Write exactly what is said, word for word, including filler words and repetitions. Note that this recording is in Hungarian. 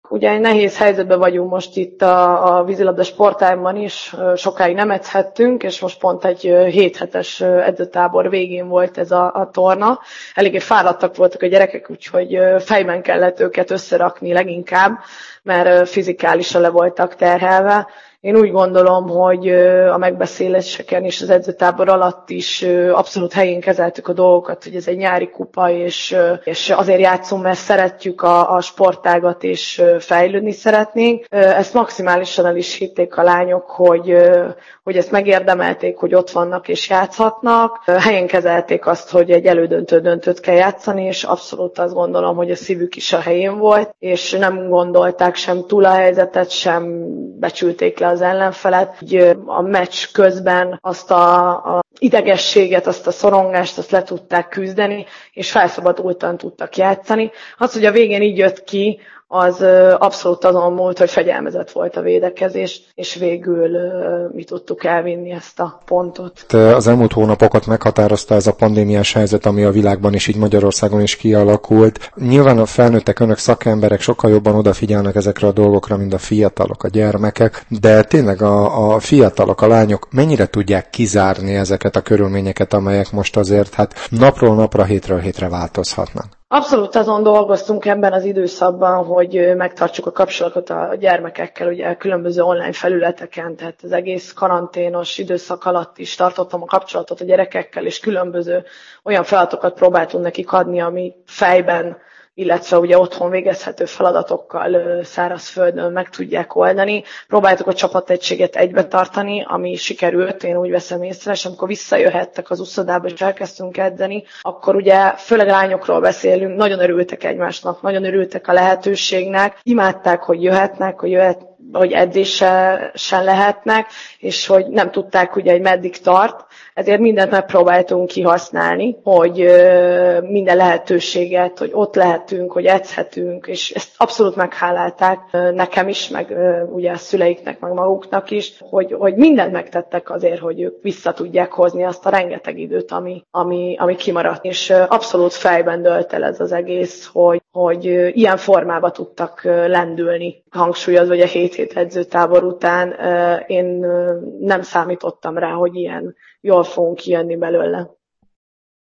Ugye egy nehéz helyzetben vagyunk most itt a, a vízilabda sportágban is, sokáig nem edzhettünk, és most pont egy hét hetes edzőtábor végén volt ez a, a torna. Eléggé fáradtak voltak a gyerekek, úgyhogy fejben kellett őket összerakni leginkább, mert fizikálisan le voltak terhelve. Én úgy gondolom, hogy a megbeszéléseken és az edzőtábor alatt is abszolút helyén kezeltük a dolgokat, hogy ez egy nyári kupa, és, és azért játszunk, mert szeretjük a, a sportágat, és fejlődni szeretnénk. Ezt maximálisan el is hitték a lányok, hogy, hogy ezt megérdemelték, hogy ott vannak és játszhatnak. Helyén kezelték azt, hogy egy elődöntő döntőt kell játszani, és abszolút azt gondolom, hogy a szívük is a helyén volt, és nem gondolták sem túl a helyzetet, sem becsülték le az ellenfelet. Így a meccs közben azt a, a idegességet, azt a szorongást, azt le tudták küzdeni, és felszabadultan tudtak játszani. Az, hogy a végén így jött ki, az abszolút azon múlt, hogy fegyelmezett volt a védekezés, és végül mi tudtuk elvinni ezt a pontot. Az elmúlt hónapokat meghatározta ez a pandémiás helyzet, ami a világban és így Magyarországon is kialakult. Nyilván a felnőttek, önök szakemberek sokkal jobban odafigyelnek ezekre a dolgokra, mint a fiatalok, a gyermekek, de tényleg a, a fiatalok, a lányok mennyire tudják kizárni ezeket a körülményeket, amelyek most azért hát napról napra, hétről hétre változhatnak? Abszolút azon dolgoztunk ebben az időszakban, hogy megtartsuk a kapcsolatot a gyermekekkel, ugye különböző online felületeken, tehát az egész karanténos időszak alatt is tartottam a kapcsolatot a gyerekekkel, és különböző olyan feladatokat próbáltunk nekik adni, ami fejben, illetve ugye otthon végezhető feladatokkal szárazföldön meg tudják oldani. Próbáltuk a csapategységet egybe tartani, ami sikerült, én úgy veszem észre, és amikor visszajöhettek az uszodába és elkezdtünk edzeni, akkor ugye főleg lányokról beszélünk, nagyon örültek egymásnak, nagyon örültek a lehetőségnek, imádták, hogy jöhetnek, hogy jöhet, hogy edzésen lehetnek, és hogy nem tudták ugye, hogy meddig tart, ezért mindent megpróbáltunk kihasználni, hogy minden lehetőséget, hogy ott lehetünk, hogy edzhetünk, és ezt abszolút meghálálták nekem is, meg ugye a szüleiknek, meg maguknak is, hogy, hogy mindent megtettek azért, hogy ők vissza tudják hozni azt a rengeteg időt, ami, ami, ami kimaradt. És abszolút fejben dölt el ez az egész, hogy, hogy ilyen formába tudtak lendülni. Hangsúlyozva, hogy a hét hét edzőtábor után én nem számítottam rá, hogy ilyen jól fogunk kijönni belőle.